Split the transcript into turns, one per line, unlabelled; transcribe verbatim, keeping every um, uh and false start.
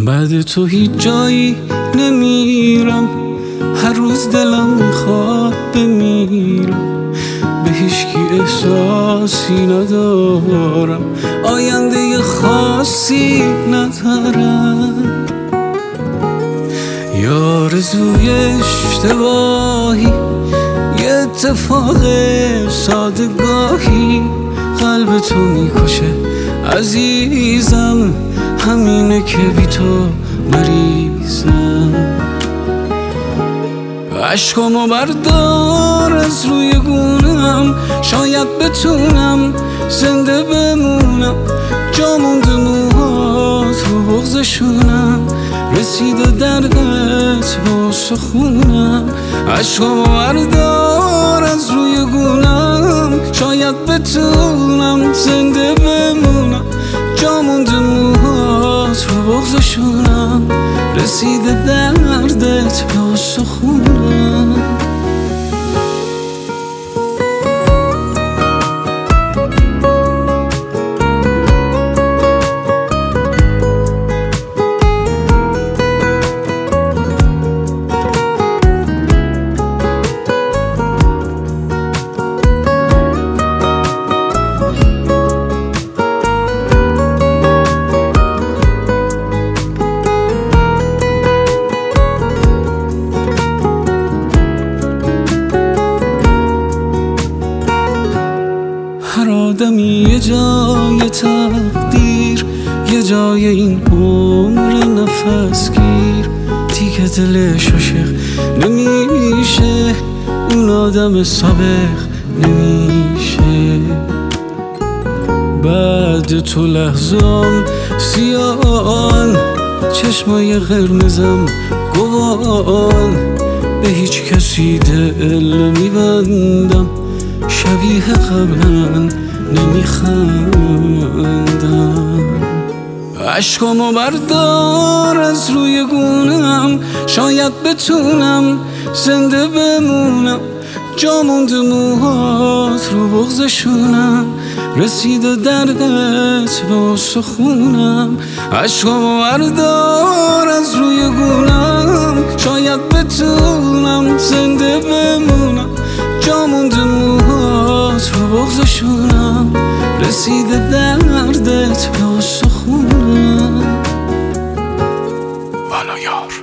بعد تو هیچ جایی نمیرم، هر روز دلم میخواد بمیرم، به هیچکی احساسی ندارم، آینده خاصی ندارم. یه آرزوی اشتباهی، یه اتفاق سادگاهی قلب تو میکشه عزیزم، همینه که بی تو مریضم. عشقامو بردار از روی گونم، شاید بتونم زنده بمونم، جا مونده موهات رو بغضشونم، رسیده دردت با سخونم. عشقامو بردار از روی گونم، شاید بتونم زنده بمونم، جا مونده موهات رو بغضشونم، رسیده دردت با سخونم. هر آدمی یه جای تقدیر، یه جای این عمر نفس گیر، دیگه دلش عاشق نمیشه، اون آدم سابق نمیشه. بعد تو لحظام سیان، چشمای قرمزم گوان، به هیچ کسی دل میبندم، شبیه قبلا نمیخندم. عشقامو بردار از روی گونم، شاید بتونم زنده بمونم، جا مونده موهات رو بغضشونم، رسیده دردت با سخونم. عشقامو بردار از روی گونم، شاید بتونم زنده بمونم، جا مونده موهات رو بغضشونم، رسیده دردت با سخونم. والا یار